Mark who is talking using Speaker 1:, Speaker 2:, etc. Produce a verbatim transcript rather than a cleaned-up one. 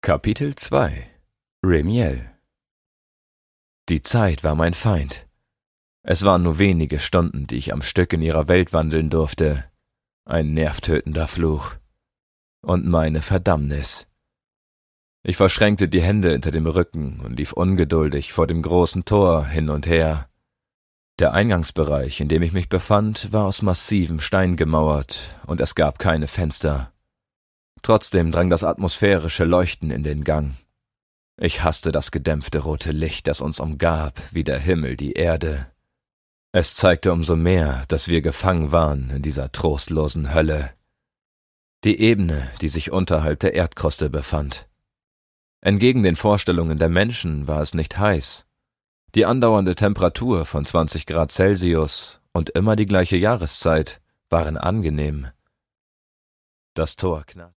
Speaker 1: Kapitel zwei Remiel. Die Zeit war mein Feind. Es waren nur wenige Stunden, die ich am Stück in ihrer Welt wandeln durfte. Ein nervtötender Fluch. Und meine Verdammnis. Ich verschränkte die Hände hinter dem Rücken und lief ungeduldig vor dem großen Tor hin und her. Der Eingangsbereich, in dem ich mich befand, war aus massivem Stein gemauert, und es gab keine Fenster. Trotzdem drang das atmosphärische Leuchten in den Gang. Ich hasste das gedämpfte rote Licht, das uns umgab, wie der Himmel die Erde. Es zeigte umso mehr, dass wir gefangen waren in dieser trostlosen Hölle. Die Ebene, die sich unterhalb der Erdkruste befand. Entgegen den Vorstellungen der Menschen war es nicht heiß. Die andauernde Temperatur von zwanzig Grad Celsius und immer die gleiche Jahreszeit waren angenehm. Das Tor knarrte.